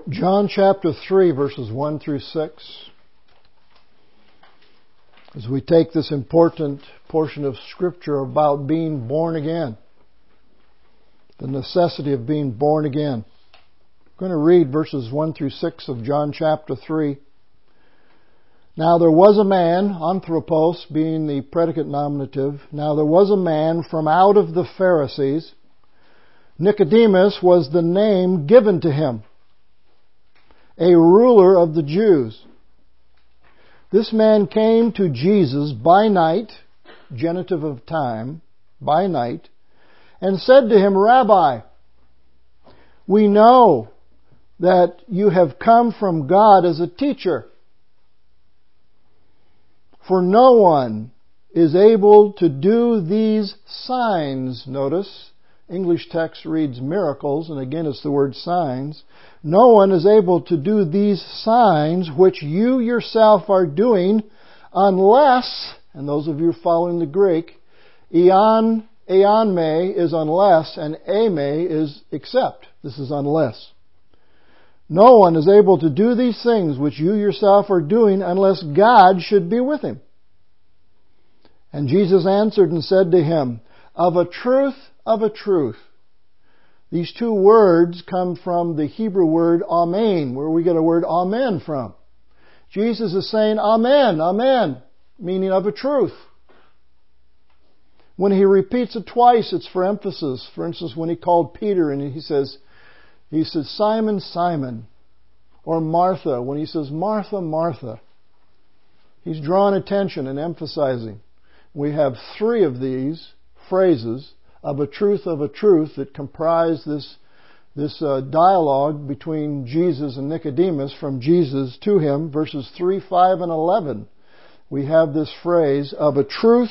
John chapter 3, verses 1 through 6. As we take this important portion of Scripture about being born again, the necessity of being born again. I'm going to read verses 1 through 6 of John chapter 3. Now there was a man, anthropos being the predicate nominative, now there was a man from out of the Pharisees. Nicodemus was the name given to him, a ruler of the Jews. This man came to Jesus by night, genitive of time, by night, and said to him, Rabbi, we know that you have come from God as a teacher, for no one is able to do these signs. Notice, English text reads miracles, and again it's the word signs. No one is able to do these signs which you yourself are doing unless, and those of you following the Greek, eon me is unless, and ame is except. This is unless. No one is able to do these things which you yourself are doing unless God should be with him. And Jesus answered and said to him, of a truth, these two words come from the Hebrew word amen, where we get a word amen from. Jesus is saying amen, amen, meaning of a truth. When he repeats it twice, it's for emphasis. For instance, when he called Peter and he says, Simon, Simon, or Martha, when he says, Martha, Martha, he's drawing attention and emphasizing. We have three of these phrases of a truth that comprise this dialogue between Jesus and Nicodemus, from Jesus to him, verses 3, 5, and 11. We have this phrase, of a truth,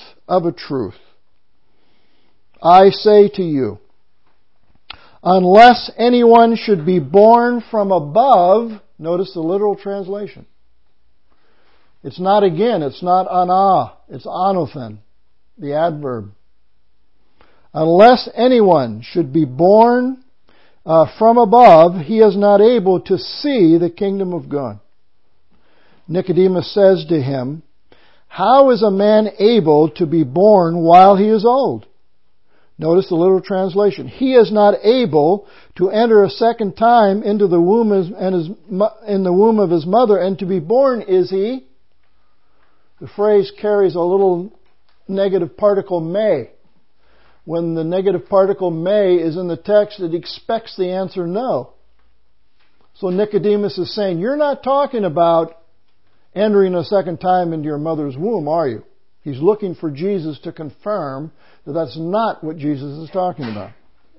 I say to you, unless anyone should be born from above, notice the literal translation. It's not again, it's not ana, it's anothen, the adverb. Unless anyone should be born from above, he is not able to see the kingdom of God. Nicodemus says to him, how is a man able to be born while he is old? Notice the literal translation. He is not able to enter a second time into the womb in the womb of his mother and to be born, is he? The phrase carries a little negative particle may. When the negative particle may is in the text, it expects the answer no. So Nicodemus is saying, you're not talking about entering a second time into your mother's womb, are you? He's looking for Jesus to confirm that that's not what Jesus is talking about.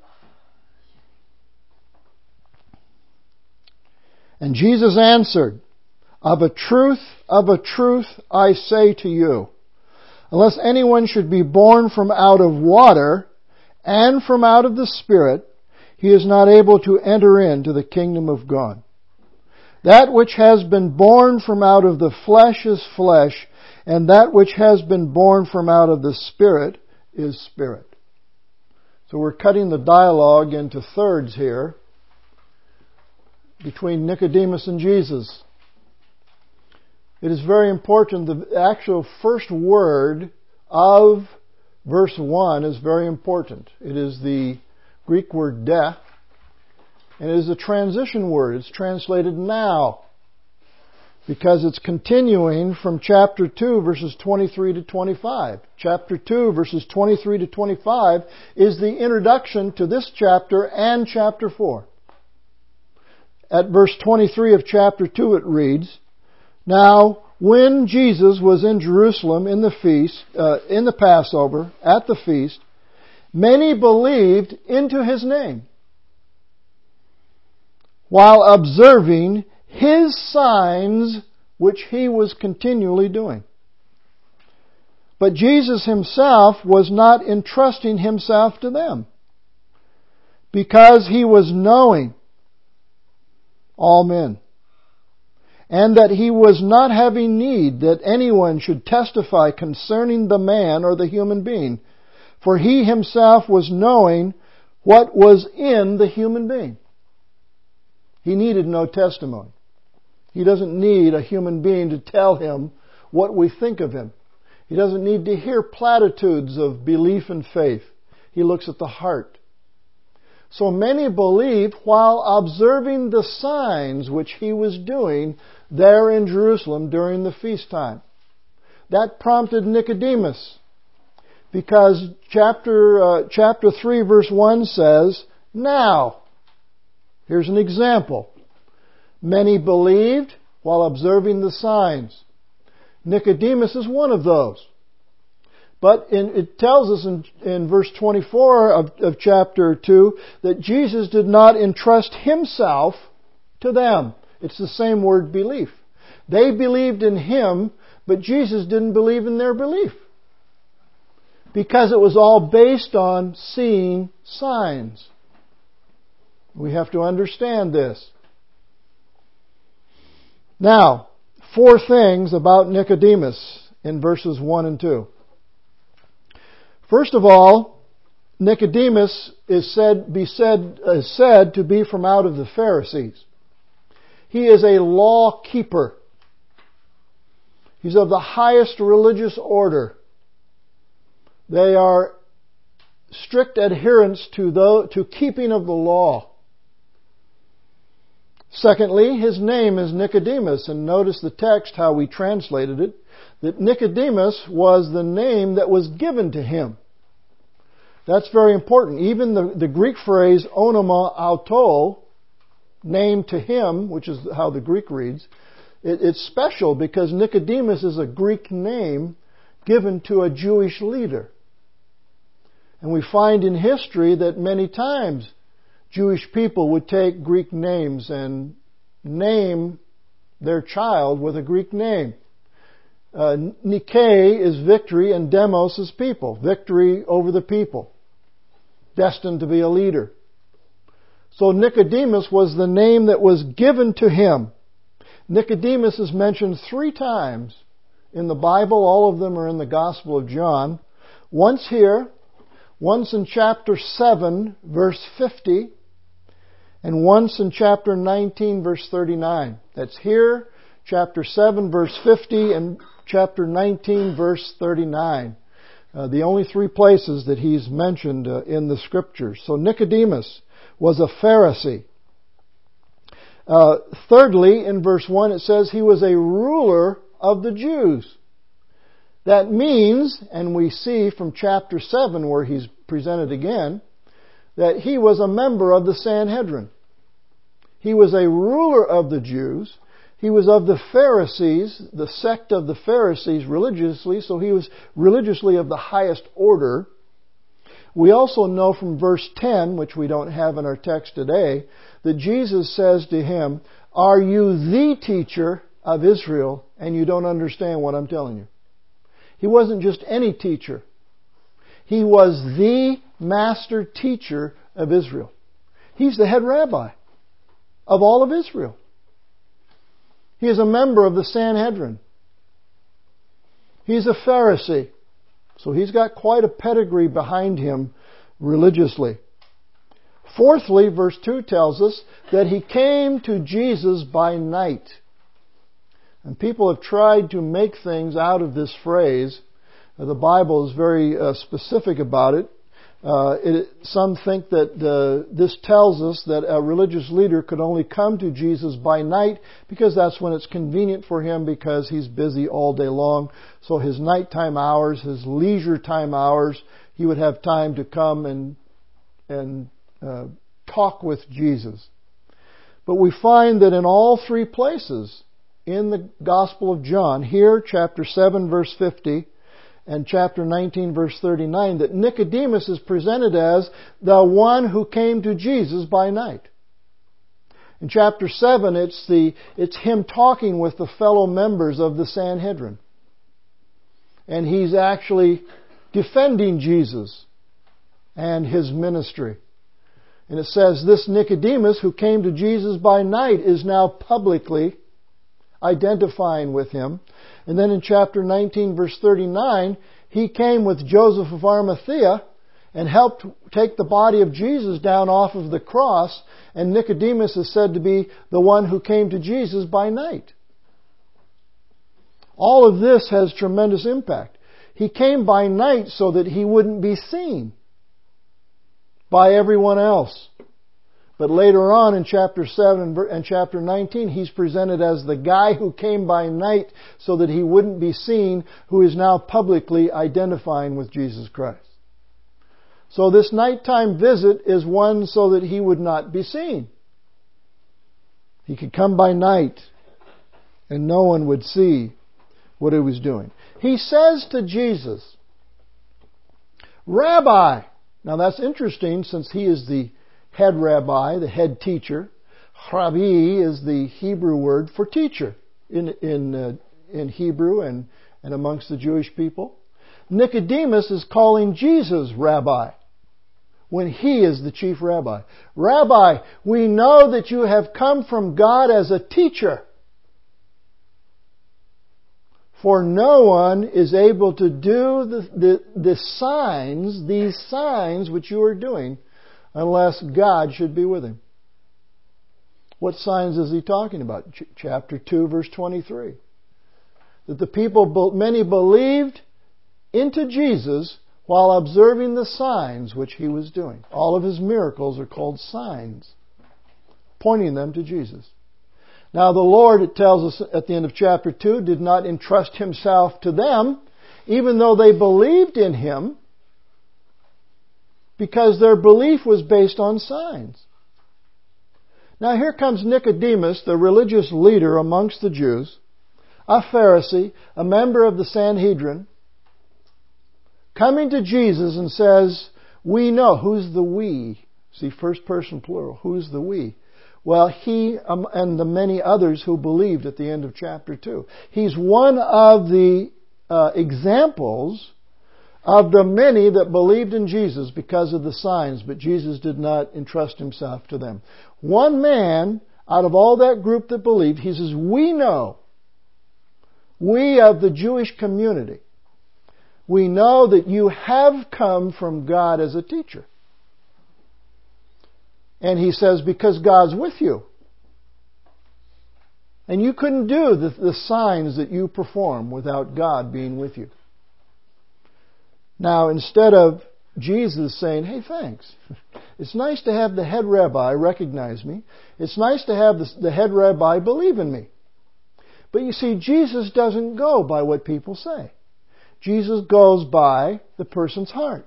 And Jesus answered, of a truth, I say to you, unless anyone should be born from out of water and from out of the Spirit, he is not able to enter into the kingdom of God. That which has been born from out of the flesh is flesh, and that which has been born from out of the Spirit is spirit. So we're cutting the dialogue into thirds here between Nicodemus and Jesus. It is very important. The actual first word of verse 1 is very important. It is the Greek word de, and it is a transition word. It's translated now, because it's continuing from chapter 2, verses 23 to 25. Chapter 2, verses 23 to 25 is the introduction to this chapter and chapter 4. At verse 23 of chapter 2 it reads, now, when Jesus was in Jerusalem in the Passover, at the feast, many believed into his name, while observing his signs which he was continually doing. But Jesus himself was not entrusting himself to them, because he was knowing all men, and that he was not having need that anyone should testify concerning the man or the human being, for he himself was knowing what was in the human being. He needed no testimony. He doesn't need a human being to tell him what we think of him. He doesn't need to hear platitudes of belief and faith. He looks at the heart. So many believed while observing the signs which he was doing there in Jerusalem during the feast time. That prompted Nicodemus, because chapter 3 verse 1 says, "Now," here's an example. Many believed while observing the signs. Nicodemus is one of those. But it tells us in verse 24 of chapter 2 that Jesus did not entrust Himself to them. It's the same word, belief. They believed in Him, but Jesus didn't believe in their belief. Because it was all based on seeing signs. We have to understand this. Now, 4 things about Nicodemus in verses 1 and 2. First of all, Nicodemus is said to be from out of the Pharisees. He is a law keeper. He's of the highest religious order. They are strict adherents to keeping of the law. Secondly, his name is Nicodemus, and notice the text, how we translated it, that Nicodemus was the name that was given to him. That's very important. Even the Greek phrase onoma auto, name to him, which is how the Greek reads, it's special because Nicodemus is a Greek name given to a Jewish leader. And we find in history that many times Jewish people would take Greek names and name their child with a Greek name. Nike is victory and demos is people. Victory over the people. Destined to be a leader. So Nicodemus was the name that was given to him. Nicodemus is mentioned 3 times in the Bible. All of them are in the Gospel of John. Once here, once in chapter 7, verse 50, and once in chapter 19, verse 39. That's here, chapter 7, verse 50, and chapter 19, verse 39. The only 3 places that he's mentioned in the Scriptures. So Nicodemus was a Pharisee. Thirdly, in verse 1, it says he was a ruler of the Jews. That means, and we see from chapter 7 where he's presented again, that he was a member of the Sanhedrin. He was a ruler of the Jews. He was of the Pharisees, the sect of the Pharisees religiously, so he was religiously of the highest order. We also know from verse 10, which we don't have in our text today, that Jesus says to him, "Are you the teacher of Israel and you don't understand what I'm telling you?" He wasn't just any teacher. He was the master teacher of Israel. He's the head rabbi of all of Israel. He is a member of the Sanhedrin. He's a Pharisee. So he's got quite a pedigree behind him religiously. Fourthly, verse 2 tells us that he came to Jesus by night. And people have tried to make things out of this phrase. The Bible is very specific about it. Some think that this tells us that a religious leader could only come to Jesus by night because that's when it's convenient for him because he's busy all day long. So his nighttime hours, his leisure time hours, he would have time to come and talk with Jesus. But we find that in all 3 places in the Gospel of John, here chapter 7 verse 50, and chapter 19 verse 39, that Nicodemus is presented as the one who came to Jesus by night. In chapter 7, it's him talking with the fellow members of the Sanhedrin. And he's actually defending Jesus and his ministry. And it says, this Nicodemus who came to Jesus by night is now publicly identifying with him. And then in chapter 19, verse 39, he came with Joseph of Arimathea, and helped take the body of Jesus down off of the cross, and Nicodemus is said to be the one who came to Jesus by night. All of this has tremendous impact. He came by night so that he wouldn't be seen by everyone else. But later on in chapter 7 and chapter 19, he's presented as the guy who came by night so that he wouldn't be seen, who is now publicly identifying with Jesus Christ. So this nighttime visit is one so that he would not be seen. He could come by night and no one would see what he was doing. He says to Jesus, Rabbi. Now that's interesting since he is the head rabbi, the head teacher. Rabbi is the Hebrew word for teacher in Hebrew and amongst the Jewish people. Nicodemus is calling Jesus Rabbi when he is the chief rabbi. Rabbi, we know that you have come from God as a teacher. For no one is able to do these signs which you are doing, unless God should be with him. What signs is he talking about? Chapter 2, verse 23. That the people, many believed into Jesus while observing the signs which he was doing. All of his miracles are called signs, pointing them to Jesus. Now the Lord, it tells us at the end of chapter 2, did not entrust himself to them, even though they believed in him, because their belief was based on signs. Now here comes Nicodemus, the religious leader amongst the Jews, a Pharisee, a member of the Sanhedrin, coming to Jesus and says, we know. Who's the we? See, first person plural. Who's the we? Well, he and the many others who believed at the end of chapter 2. He's one of the examples of the many that believed in Jesus because of the signs, but Jesus did not entrust himself to them. One man out of all that group that believed, he says, we know, we of the Jewish community, we know that you have come from God as a teacher. And he says, because God's with you. And you couldn't do the signs that you perform without God being with you. Now, instead of Jesus saying, hey, thanks. It's nice to have the head rabbi recognize me. It's nice to have the head rabbi believe in me. But you see, Jesus doesn't go by what people say. Jesus goes by the person's heart.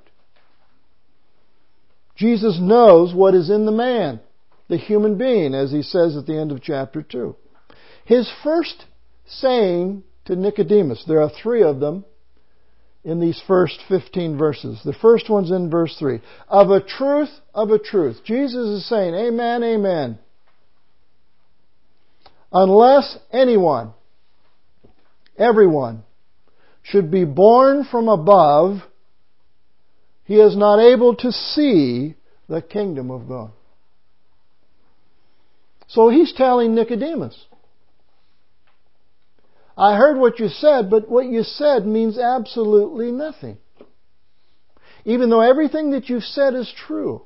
Jesus knows what is in the man, the human being, as he says at the end of chapter 2. His first saying to Nicodemus, there are 3 of them in these first 15 verses. The first one's in verse 3. Of a truth. Jesus is saying, amen, amen. Unless anyone, everyone, should be born from above, he is not able to see the kingdom of God. So he's telling Nicodemus, I heard what you said, but what you said means absolutely nothing. Even though everything that you've said is true.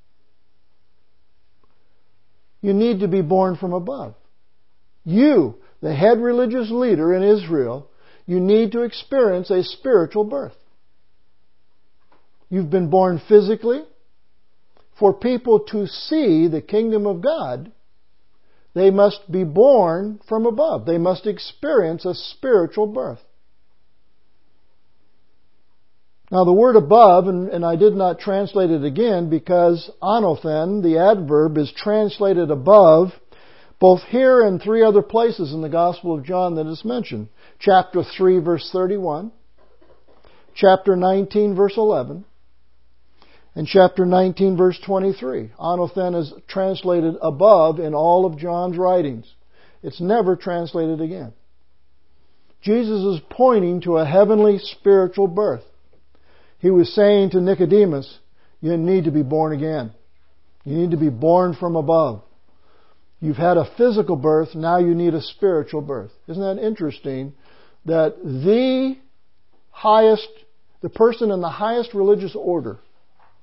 You need to be born from above. You, the head religious leader in Israel, you need to experience a spiritual birth. You've been born physically. For people to see the kingdom of God, they must be born from above. They must experience a spiritual birth. Now the word above, and I did not translate it again because anothen, the adverb, is translated above both here and 3 other places in the Gospel of John that is mentioned. Chapter 3, verse 31. Chapter 19, verse 11. And chapter 19, verse 23. Anothen is translated above in all of John's writings. It's never translated again. Jesus is pointing to a heavenly spiritual birth. He was saying to Nicodemus, you need to be born again. You need to be born from above. You've had a physical birth, now you need a spiritual birth. Isn't that interesting that the person in the highest religious order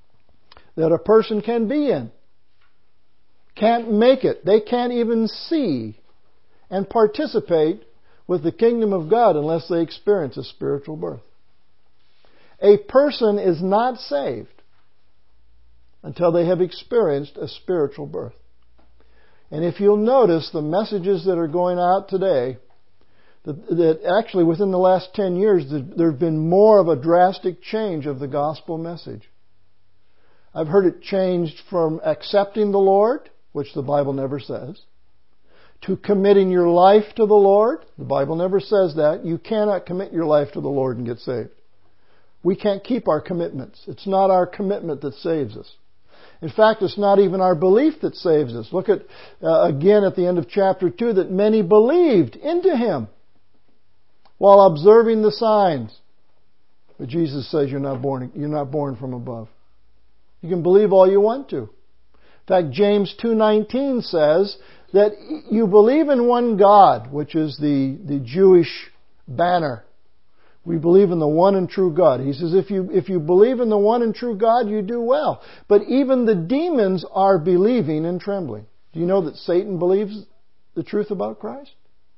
that a person can be in. Can't make it. They can't even see and participate with the kingdom of God unless they experience a spiritual birth. A person is not saved until they have experienced a spiritual birth. And if you'll notice the messages that are going out today, that actually within the last 10 years there have been more of a drastic change of the gospel message. I've heard it changed from accepting the Lord, which the Bible never says, to committing your life to the Lord. The Bible never says that. You cannot commit your life to the Lord and get saved. We can't keep our commitments. It's not our commitment that saves us. In fact, it's not even our belief that saves us. Look at, again at the end of chapter 2, that many believed into Him while observing the signs. But Jesus says you're not born from above. You can believe all you want to. In fact, James 2:19 says that you believe in one God, which is the Jewish banner. We believe in the one and true God. He says if you believe in the one and true God, you do well. But even the demons are believing and trembling. Do you know that Satan believes the truth about Christ?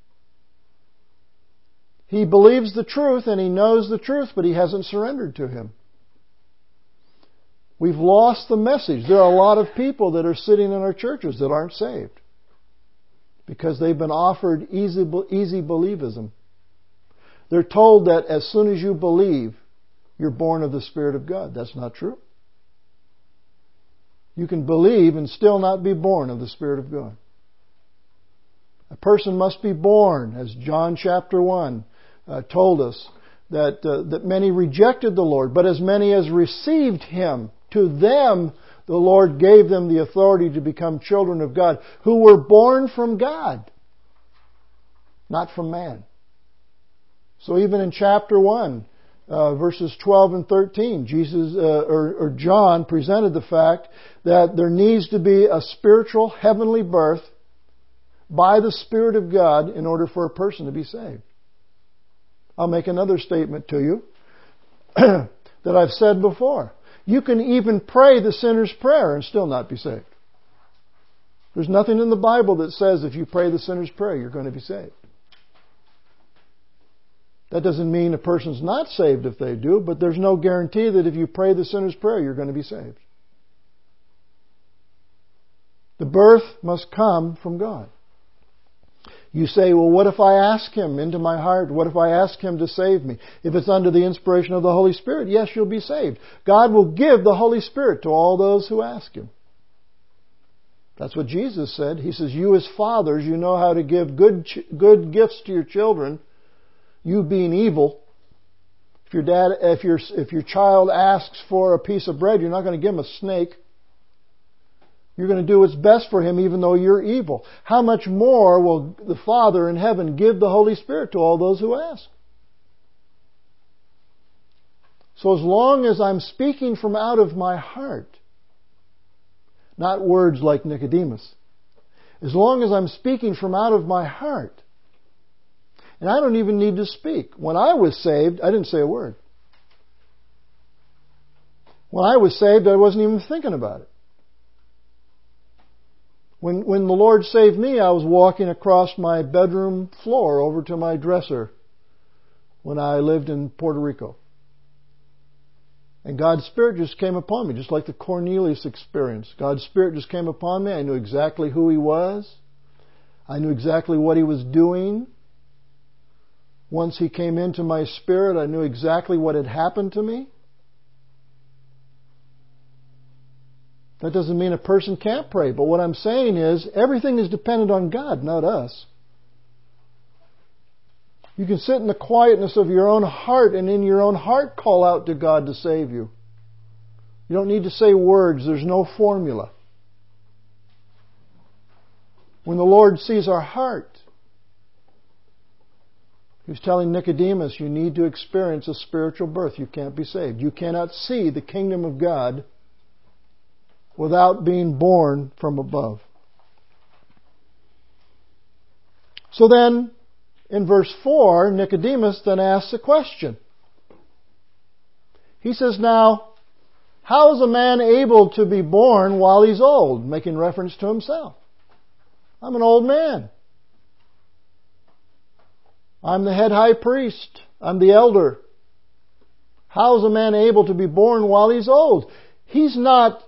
He believes the truth and he knows the truth, but he hasn't surrendered to Him. We've lost the message. There are a lot of people that are sitting in our churches that aren't saved because they've been offered easy believism. They're told that as soon as you believe, you're born of the Spirit of God. That's not true. You can believe and still not be born of the Spirit of God. A person must be born, as John chapter 1 told us, that many rejected the Lord, but as many as received Him, to them the Lord gave them the authority to become children of God, who were born from God, not from man. So even in chapter 1, verses 12 and 13, John presented the fact that there needs to be a spiritual heavenly birth by the Spirit of God in order for a person to be saved. I'll make another statement to you that I've said before. You can even pray the sinner's prayer and still not be saved. There's nothing in the Bible that says if you pray the sinner's prayer, you're going to be saved. That doesn't mean a person's not saved if they do, but there's no guarantee that if you pray the sinner's prayer, you're going to be saved. The birth must come from God. You say, well, what if I ask Him into my heart? What if I ask Him to save me? If it's under the inspiration of the Holy Spirit, yes, you'll be saved. God will give the Holy Spirit to all those who ask Him. That's what Jesus said. He says, you as fathers, you know how to give good gifts to your children, you being evil. If your child asks for a piece of bread, you're not going to give him a snake. You're going to do what's best for him even though you're evil. How much more will the Father in heaven give the Holy Spirit to all those who ask? So as long as I'm speaking from out of my heart, not words like Nicodemus, as long as I'm speaking from out of my heart, and I don't even need to speak. When I was saved, I didn't say a word. When I was saved, I wasn't even thinking about it. When the Lord saved me, I was walking across my bedroom floor over to my dresser when I lived in Puerto Rico. And God's Spirit just came upon me, just like the Cornelius experience. God's Spirit just came upon me. I knew exactly who He was. I knew exactly what He was doing. Once He came into my spirit, I knew exactly what had happened to me. That doesn't mean a person can't pray, but what I'm saying is everything is dependent on God, not us. You can sit in the quietness of your own heart and in your own heart call out to God to save you. You don't need to say words. There's no formula. When the Lord sees our heart, He was telling Nicodemus, you need to experience a spiritual birth. You can't be saved. You cannot see the kingdom of God without being born from above. So then, in verse 4, Nicodemus then asks a question. He says, now, How is a man able to be born while he's old? Making reference to himself. I'm an old man. I'm the head high priest. I'm the elder. How is a man able to be born while he's old? He's not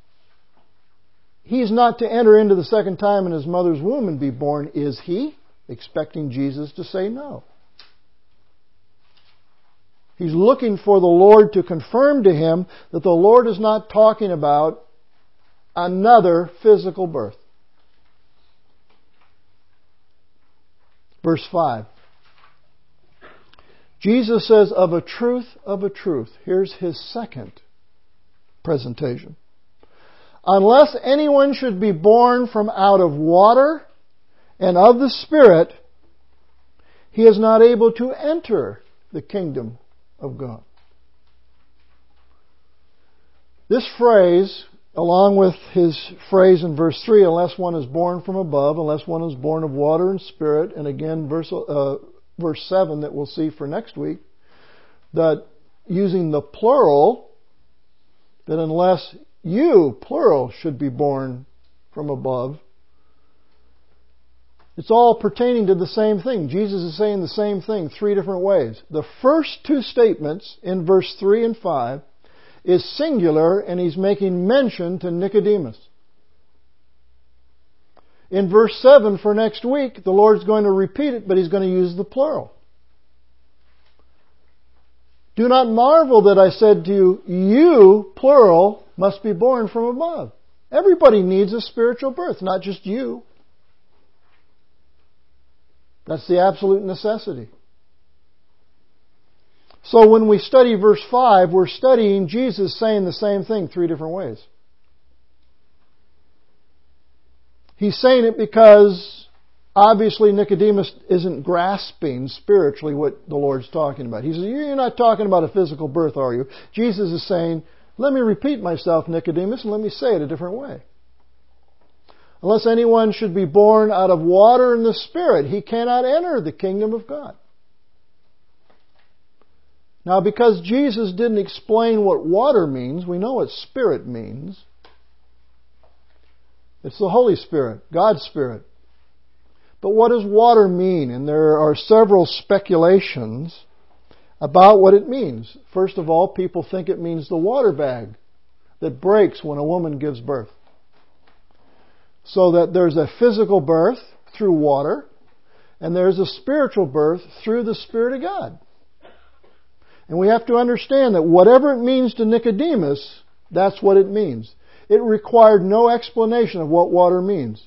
to enter into the second time in his mother's womb and be born, is he? Expecting Jesus to say no. He's looking for the Lord to confirm to him that the Lord is not talking about another physical birth. Verse 5. Jesus says, of a truth. Here's his second presentation. Unless anyone should be born from out of water and of the Spirit, he is not able to enter the kingdom of God. This phrase, along with his phrase in verse 3, unless one is born from above, unless one is born of water and Spirit, and again verse 7 that we'll see for next week, that using the plural, that unless you, plural, should be born from above, it's all pertaining to the same thing. Jesus is saying the same thing 3 different ways. The first 2 statements in verse 3 and 5 is singular, and he's making mention to Nicodemus. In verse 7 for next week, the Lord's going to repeat it, but he's going to use the plural. Do not marvel that I said to you, you, plural, must be born from above. Everybody needs a spiritual birth, not just you. That's the absolute necessity. So when we study verse 5, we're studying Jesus saying the same thing 3 different ways. He's saying it because obviously Nicodemus isn't grasping spiritually what the Lord's talking about. He says, you're not talking about a physical birth, are you? Jesus is saying, let me repeat myself, Nicodemus, and let me say it a different way. Unless anyone should be born out of water and the Spirit, he cannot enter the kingdom of God. Now, because Jesus didn't explain what water means, we know what Spirit means. It's the Holy Spirit, God's Spirit. But what does water mean? And there are several speculations about what it means. First of all, people think it means the water bag that breaks when a woman gives birth. So that there's a physical birth through water, and there's a spiritual birth through the Spirit of God. And we have to understand that whatever it means to Nicodemus, that's what it means. It required no explanation of what water means.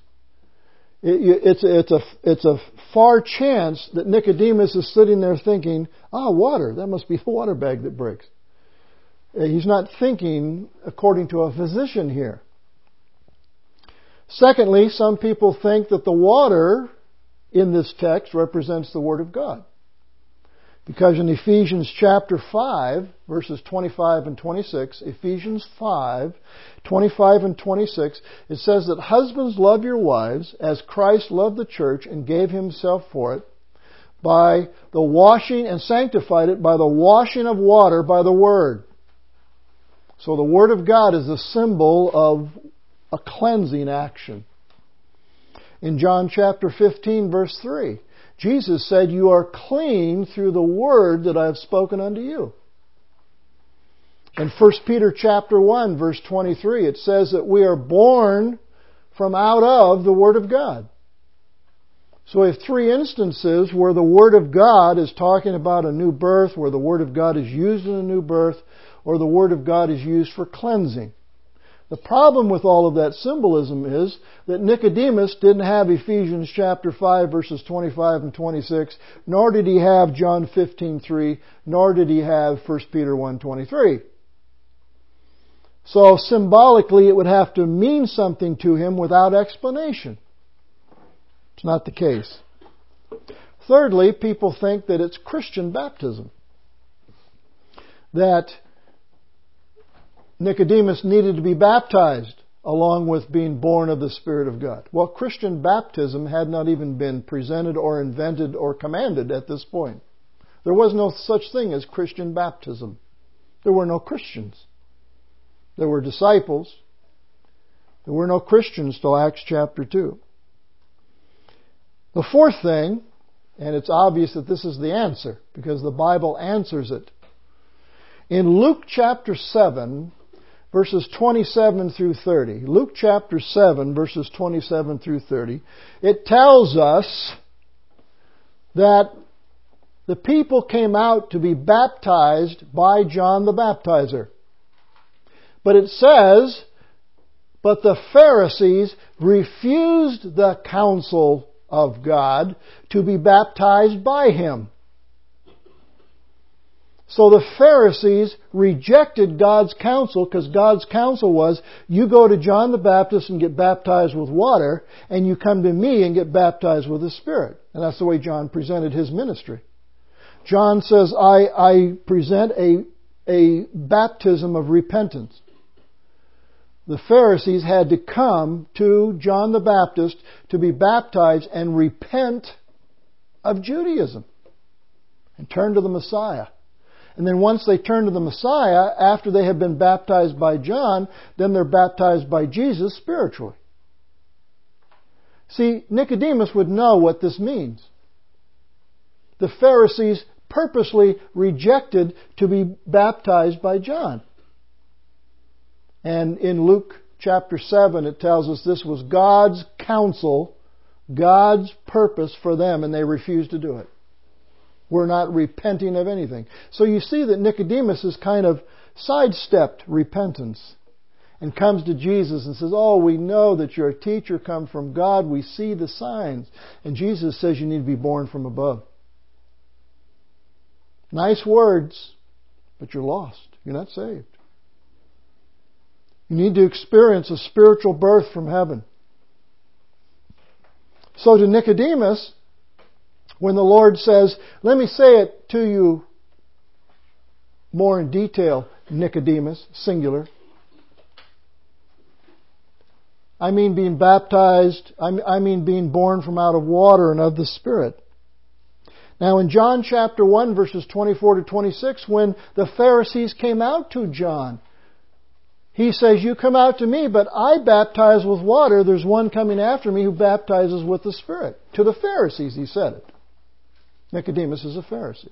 It's a far chance that Nicodemus is sitting there thinking, water, that must be the water bag that breaks. He's not thinking according to a physician here. Secondly, some people think that the water in this text represents the Word of God. Because in Ephesians chapter 5, verses 25 and 26, Ephesians 5, 25 and 26, it says that husbands love your wives as Christ loved the church and gave himself for it by the washing and sanctified it by the washing of water by the Word. So the Word of God is a symbol of a cleansing action. In John chapter 15, verse 3, Jesus said, you are clean through the word that I have spoken unto you. In 1 Peter chapter 1, verse 23, it says that we are born from out of the Word of God. So we have 3 instances where the Word of God is talking about a new birth, where the Word of God is used in a new birth, or the Word of God is used for cleansing. The problem with all of that symbolism is that Nicodemus didn't have Ephesians chapter 5 verses 25 and 26, nor did he have John 15:3, nor did he have 1 Peter 1:23. So symbolically it would have to mean something to him without explanation. It's not the case. Thirdly, people think that it's Christian baptism. That Nicodemus needed to be baptized along with being born of the Spirit of God. Well, Christian baptism had not even been presented or invented or commanded at this point. There was no such thing as Christian baptism. There were no Christians. There were disciples. There were no Christians till Acts chapter 2. The fourth thing, and it's obvious that this is the answer, because the Bible answers it. In Luke chapter 7, verses 27 through 30. Luke chapter 7, verses 27 through 30. It tells us that the people came out to be baptized by John the Baptizer. But it says, but the Pharisees refused the counsel of God to be baptized by him. So the Pharisees rejected God's counsel, because God's counsel was, you go to John the Baptist and get baptized with water, and you come to me and get baptized with the Spirit. And that's the way John presented his ministry. John says, I present a baptism of repentance. The Pharisees had to come to John the Baptist to be baptized and repent of Judaism and turn to the Messiah. And then once they turn to the Messiah, after they have been baptized by John, then they're baptized by Jesus spiritually. See, Nicodemus would know what this means. The Pharisees purposely rejected to be baptized by John. And in Luke chapter 7, it tells us this was God's counsel, God's purpose for them, and they refused to do it. We're not repenting of anything. So you see that Nicodemus has kind of sidestepped repentance and comes to Jesus and says, oh, we know that you're a teacher come from God. We see the signs. And Jesus says you need to be born from above. Nice words, but you're lost. You're not saved. You need to experience a spiritual birth from heaven. So to Nicodemus, when the Lord says, let me say it to you more in detail, Nicodemus, singular. I mean being baptized, I mean being born from out of water and of the Spirit. Now in John chapter 1 verses 24 to 26, when the Pharisees came out to John, he says, you come out to me, but I baptize with water. There's one coming after me who baptizes with the Spirit. To the Pharisees he said it. Nicodemus is a Pharisee.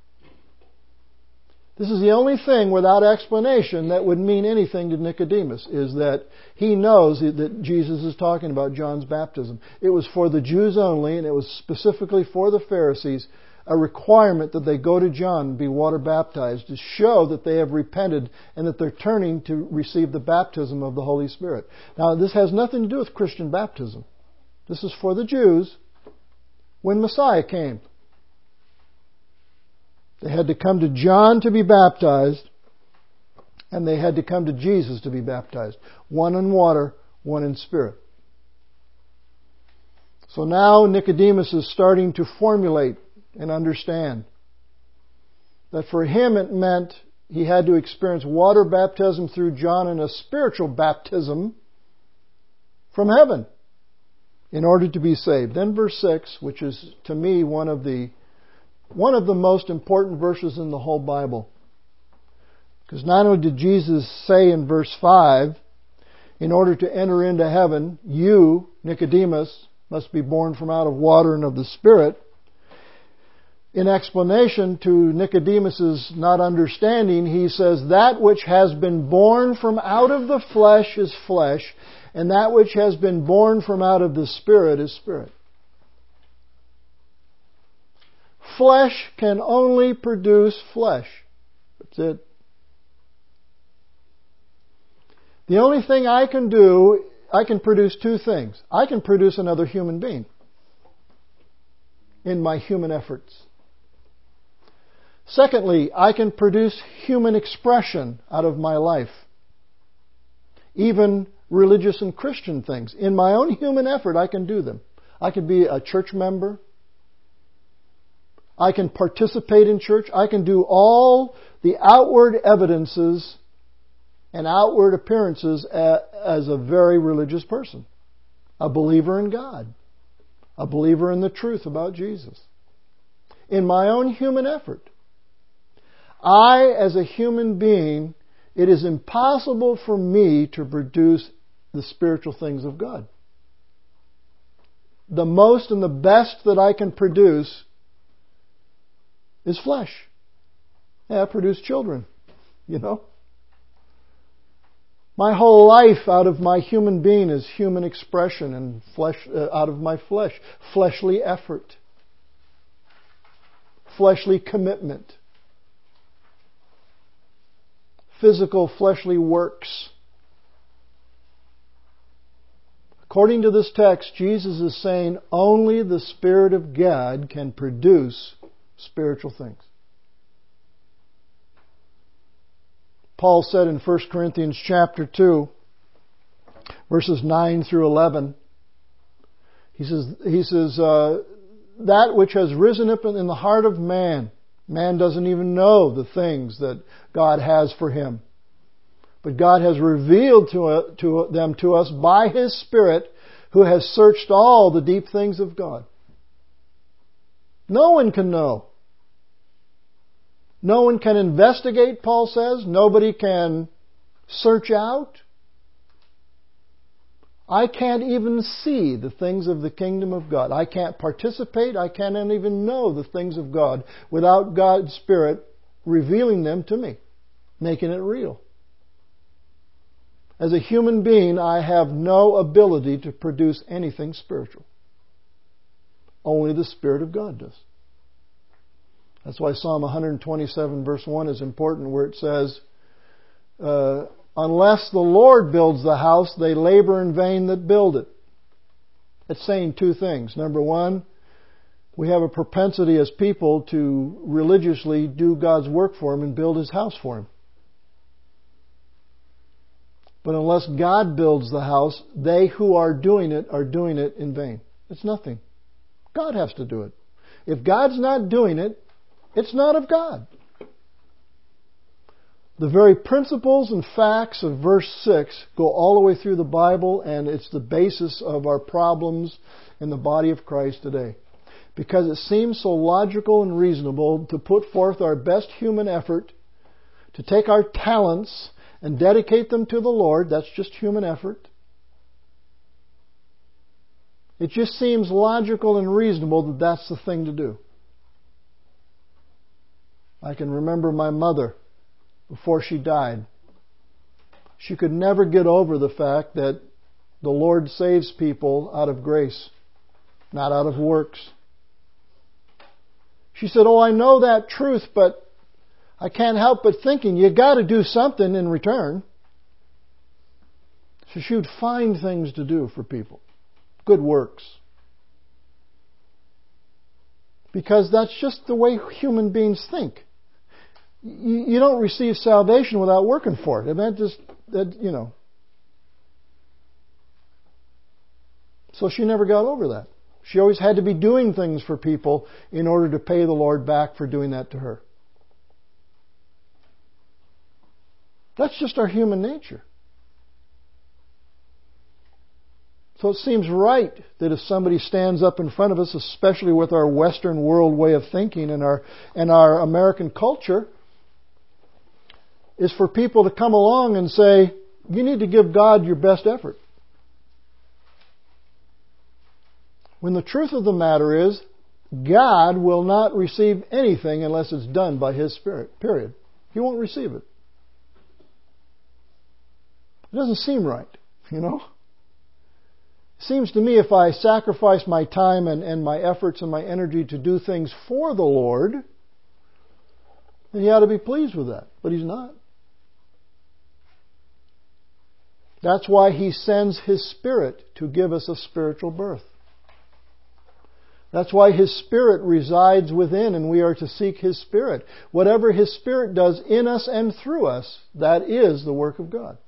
This is the only thing without explanation that would mean anything to Nicodemus, is that he knows that Jesus is talking about John's baptism. It was for the Jews only, and it was specifically for the Pharisees, a requirement that they go to John and be water baptized to show that they have repented and that they're turning to receive the baptism of the Holy Spirit. Now, this has nothing to do with Christian baptism. This is for the Jews when Messiah came. They had to come to John to be baptized, and they had to come to Jesus to be baptized. One in water, one in spirit. So now Nicodemus is starting to formulate and understand that for him it meant he had to experience water baptism through John and a spiritual baptism from heaven in order to be saved. Then verse 6, which is to me one of the most important verses in the whole Bible. Because not only did Jesus say in verse 5, in order to enter into heaven, you, Nicodemus, must be born from out of water and of the Spirit. In explanation to Nicodemus's not understanding, he says, that which has been born from out of the flesh is flesh, and that which has been born from out of the Spirit is spirit. Flesh can only produce flesh. That's it. The only thing I can do, I can produce two things. I can produce another human being in my human efforts. Secondly, I can produce human expression out of my life. Even religious and Christian things. In my own human effort, I can do them. I can be a church member. I can participate in church. I can do all the outward evidences and outward appearances as a very religious person. A believer in God. A believer in the truth about Jesus. In my own human effort. I, as a human being, it is impossible for me to produce the spiritual things of God. The most and the best that I can produce is flesh. Yeah, I produce children, you know. My whole life out of my human being is human expression and flesh out of my flesh. Fleshly effort. Fleshly commitment. Physical fleshly works. According to this text, Jesus is saying only the Spirit of God can produce spiritual things. Paul said in 1 Corinthians chapter 2, verses 9 through 11, he says, that which has risen up in the heart of man, man doesn't even know the things that God has for him. But God has revealed them to us by His Spirit, who has searched all the deep things of God. No one can know. No one can investigate, Paul says. Nobody can search out. I can't even see the things of the kingdom of God. I can't participate. I can't even know the things of God without God's Spirit revealing them to me, making it real. As a human being, I have no ability to produce anything spiritual. Only the Spirit of God does. That's why Psalm 127 verse 1 is important, where it says, unless the Lord builds the house, they labor in vain that build it. It's saying two things. Number one, we have a propensity as people to religiously do God's work for Him and build His house for Him. But unless God builds the house, they who are doing it in vain. It's nothing. God has to do it. If God's not doing it, it's not of God. The very principles and facts of verse 6 go all the way through the Bible, and it's the basis of our problems in the body of Christ today. Because it seems so logical and reasonable to put forth our best human effort, to take our talents and dedicate them to the Lord. That's just human effort. It just seems logical and reasonable that that's the thing to do. I can remember my mother before she died. She could never get over the fact that the Lord saves people out of grace, not out of works. She said, I know that truth, but I can't help but thinking you got to do something in return. So she would find things to do for people. Good works. Because that's just the way human beings think. You don't receive salvation without working for it. So she never got over that. She always had to be doing things for people in order to pay the Lord back for doing that to her. That's just our human nature. So it seems right that if somebody stands up in front of us, especially with our Western world way of thinking and our American culture, is for people to come along and say, you need to give God your best effort. When the truth of the matter is, God will not receive anything unless it's done by His Spirit, period. He won't receive it. It doesn't seem right, you know. It seems to me if I sacrifice my time and my efforts and my energy to do things for the Lord, then He ought to be pleased with that. But He's not. That's why He sends His Spirit to give us a spiritual birth. That's why His Spirit resides within, and we are to seek His Spirit. Whatever His Spirit does in us and through us, that is the work of God.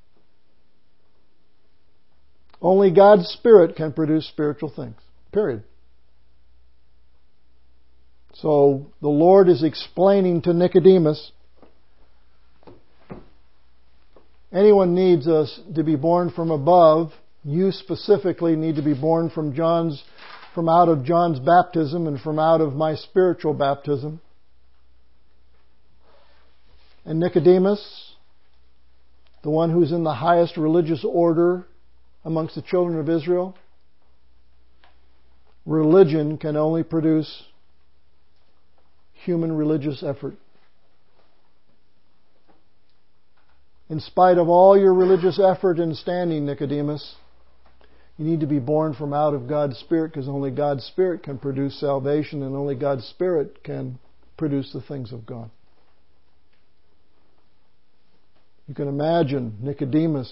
Only God's Spirit can produce spiritual things. Period. So the Lord is explaining to Nicodemus, anyone needs us to be born from above. You specifically need to be born from out of John's baptism and from out of my spiritual baptism. And Nicodemus, the one who's in the highest religious order amongst the children of Israel. Religion can only produce human religious effort. In spite of all your religious effort and standing, Nicodemus, you need to be born from out of God's Spirit, because only God's Spirit can produce salvation, and only God's Spirit can produce the things of God. You can imagine Nicodemus.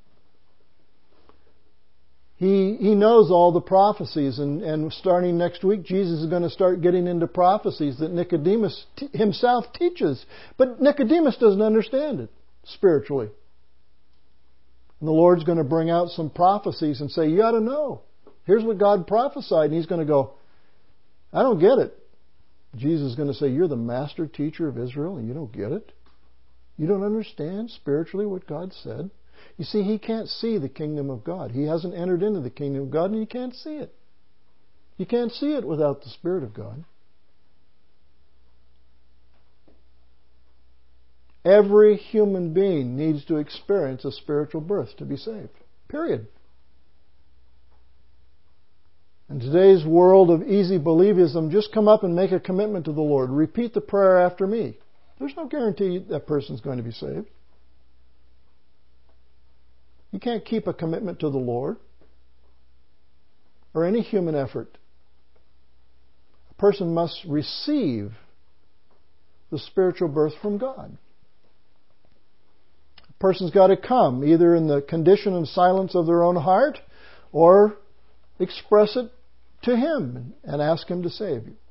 He knows all the prophecies, and starting next week, Jesus is going to start getting into prophecies that Nicodemus himself teaches. But Nicodemus doesn't understand it spiritually. And the Lord's going to bring out some prophecies and say, you ought to know. Here's what God prophesied. And he's going to go, I don't get it. Jesus is going to say, you're the master teacher of Israel and you don't get it? You don't understand spiritually what God said? You see, he can't see the kingdom of God. He hasn't entered into the kingdom of God, and he can't see it. You can't see it without the Spirit of God. Every human being needs to experience a spiritual birth to be saved. Period. In today's world of easy believism, just come up and make a commitment to the Lord. Repeat the prayer after me. There's no guarantee that person's going to be saved. You can't keep a commitment to the Lord or any human effort. A person must receive the spiritual birth from God. A person's got to come either in the condition and silence of their own heart or express it to Him and ask Him to save you.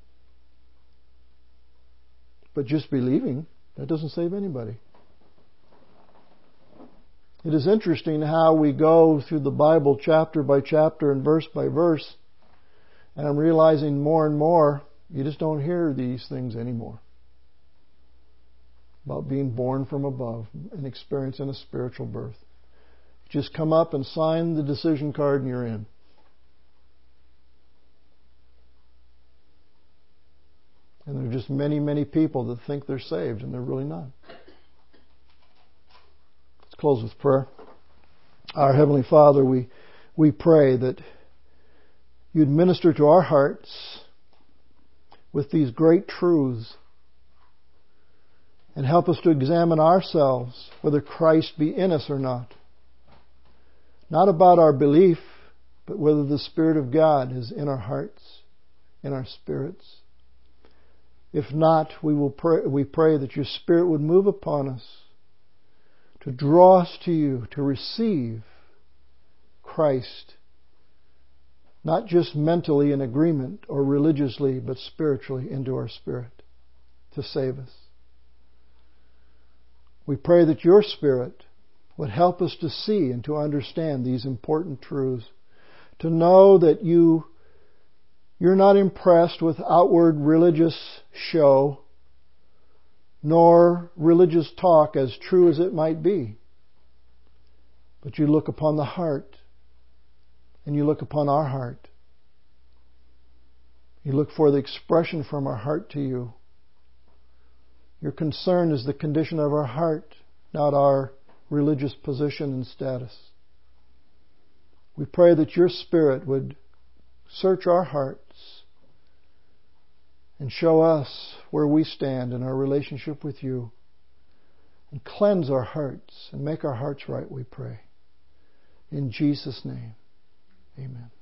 But just believing, that doesn't save anybody. It is interesting how we go through the Bible chapter by chapter and verse by verse, and I'm realizing more and more, you just don't hear these things anymore. About being born from above and experiencing a spiritual birth. Just come up and sign the decision card and you're in. And there are just many, many people that think they're saved and they're really not. Let's close with prayer. Our Heavenly Father, we pray that You'd minister to our hearts with these great truths and help us to examine ourselves whether Christ be in us or not. Not about our belief, but whether the Spirit of God is in our hearts, in our spirits. If not, we pray that Your Spirit would move upon us to draw us to You, to receive Christ, not just mentally in agreement or religiously, but spiritually into our spirit to save us. We pray that Your Spirit would help us to see and to understand these important truths, to know that You're not impressed with outward religious show, nor religious talk, as true as it might be. But You look upon the heart, and You look upon our heart. You look for the expression from our heart to You. Your concern is the condition of our heart, not our religious position and status. We pray that Your Spirit would search our hearts and show us where we stand in our relationship with You, and cleanse our hearts and make our hearts right, we pray. In Jesus' name, amen.